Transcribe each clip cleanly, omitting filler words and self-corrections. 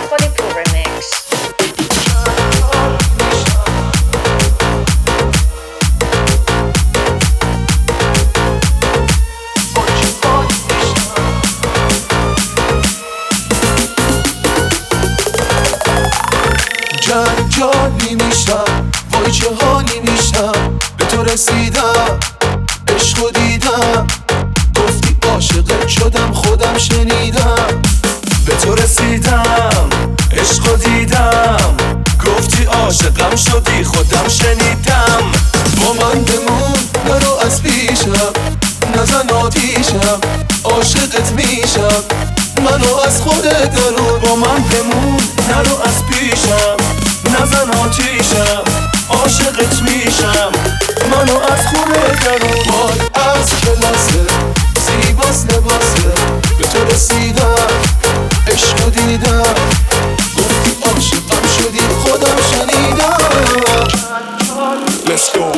Hollywood Remix. جانی میشم، وای چه حالی میشم، به تو رسیدم، عشقو دیدم، گفتی عاشقت شدم، خودم شنیدم. به تو رسیدم، عشقو دیدم، گفتی عاشقم شدی، خودم شنیدم. با من بمون، نرو از پیشم، نزن آتیشم، عاشقت میشم، منو از خودت درون. با من بمون، نرو از پیشم، نزن آتیشم، عاشقت میشم، منو از خودت درون. وای از کلاسه، زیباست لباسه، به تو رسیدم، عشقو دیدم، گفتی عاشقم شدی، خودم شنیدم. Let's go.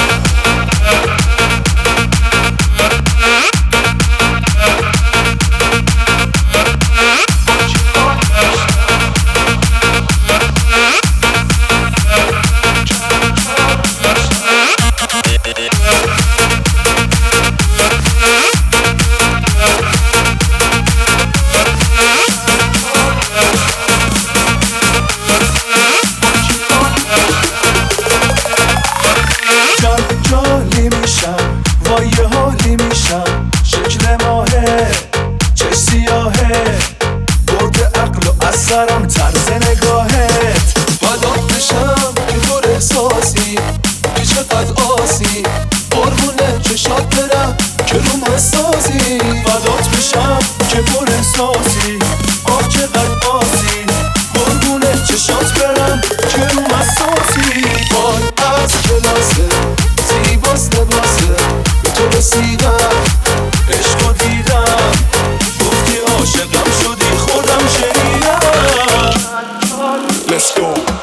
وای یه حالی میشم، شکل ماهه، چه سیاهه، برده عقل و از سرم طرز نگاهت. فدات بشم که پر احساسی، که چقدر آسی، قربونه چشات برم که روم حساسی. فدات بشم که پر احساسی، آه چقدر آسی، قربونه چشات برم که روم حساسی. وای از کلاسه، زیباست لباسه، به تو رسیدم، عشقو دیدم، گفتی عاشقم شدی، خودم شنیدم. Let's go.